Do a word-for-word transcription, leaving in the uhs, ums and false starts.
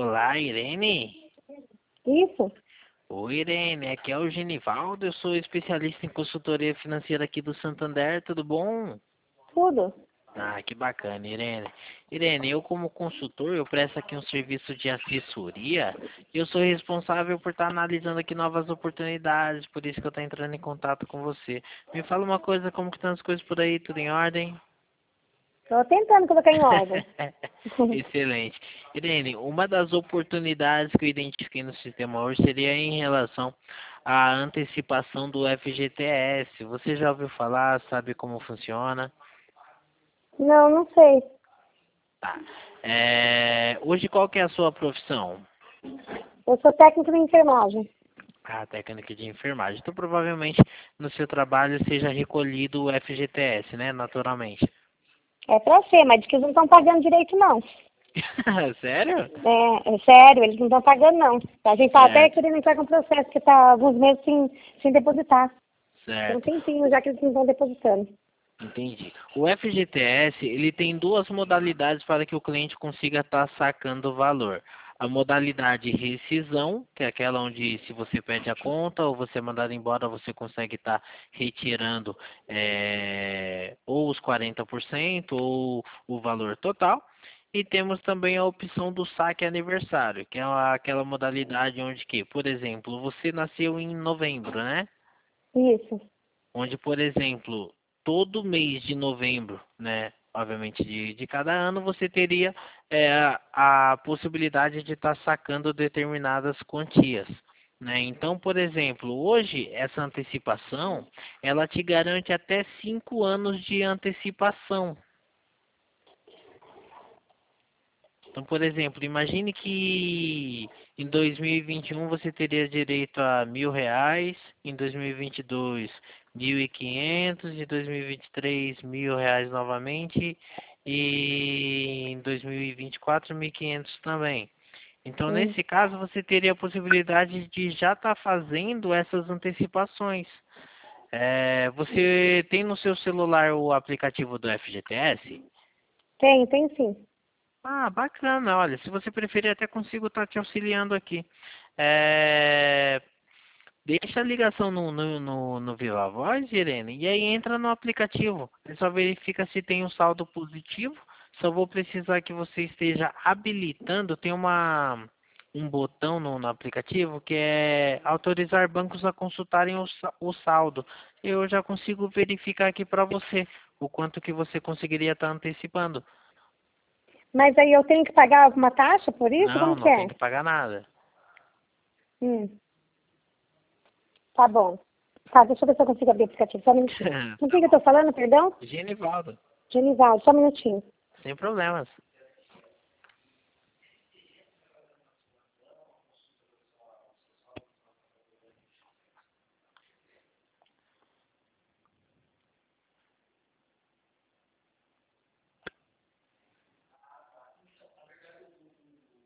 Olá, Irene. Isso? Oi, Irene. Aqui é o Genivaldo. Eu sou especialista em consultoria financeira aqui do Santander. Tudo bom? Tudo? Ah, que bacana, Irene. Irene, eu como consultor, eu presto aqui um serviço de assessoria e eu sou responsável por estar analisando aqui novas oportunidades, por isso que eu estou entrando em contato com você. Me fala uma coisa, como que estão as coisas por aí? Tudo em ordem? Estou tentando colocar em ordem. Excelente. Irene, uma das oportunidades que eu identifiquei no sistema hoje seria em relação à antecipação do F G T S. Você já ouviu falar, sabe como funciona? Não, não sei. Tá. É, hoje qual que é a sua profissão? Eu sou técnica de enfermagem. A técnica de enfermagem. Então provavelmente no seu trabalho seja recolhido o F G T S, né? Naturalmente. É pra ser, mas diz que eles não estão pagando direito, não. Sério? É, é sério, eles não estão pagando, não. A gente tá até Certo, querendo entrar com processo, porque tá alguns meses sem, sem depositar. Tem um certo. tempinho já que eles não estão depositando. Entendi. O F G T S, ele tem duas modalidades para que o cliente consiga estar sacando o valor. A modalidade rescisão, que é aquela onde se você perde a conta ou você é mandado embora, você consegue estar retirando eh, ou os quarenta por cento ou o valor total. E temos também a opção do saque aniversário, que é aquela modalidade onde que, por exemplo, você nasceu em novembro, né? Isso. Onde, por exemplo, todo mês de novembro, né, obviamente de, de cada ano, você teria é, a, a possibilidade de estar sacando determinadas quantias. Né? Então, por exemplo, hoje essa antecipação, ela te garante até cinco anos de antecipação. Então, por exemplo, imagine que em dois mil e vinte e um você teria direito a mil reais, em dois mil e vinte e dois mil e quinhentos, em dois mil e vinte e três mil reais novamente e em dois mil e vinte e quatro mil e quinhentos também. Então, Hum. nesse caso, você teria a possibilidade de já estar fazendo essas antecipações. É, você tem no seu celular o aplicativo do F G T S? Tem, tem sim. Ah, bacana. Olha, se você preferir, até consigo estar te auxiliando aqui. É, deixa a ligação no, no, no, no Viva Voz, Irene, e aí entra no aplicativo. Ele só verifica se tem um saldo positivo. Só vou precisar que você esteja habilitando. Tem uma, um botão no, no aplicativo que é autorizar bancos a consultarem o, sa- o saldo. Eu já consigo verificar aqui para você o quanto que você conseguiria estar antecipando. Mas aí eu tenho que pagar alguma taxa por isso? Não, Como que não tem é? que pagar nada. Hum. Tá bom. Tá, deixa eu ver se eu consigo abrir o aplicativo. Só um minutinho. Com Tá quem que eu bom. tô falando, perdão? Genivaldo, Genivaldo, só um minutinho. sem problemas.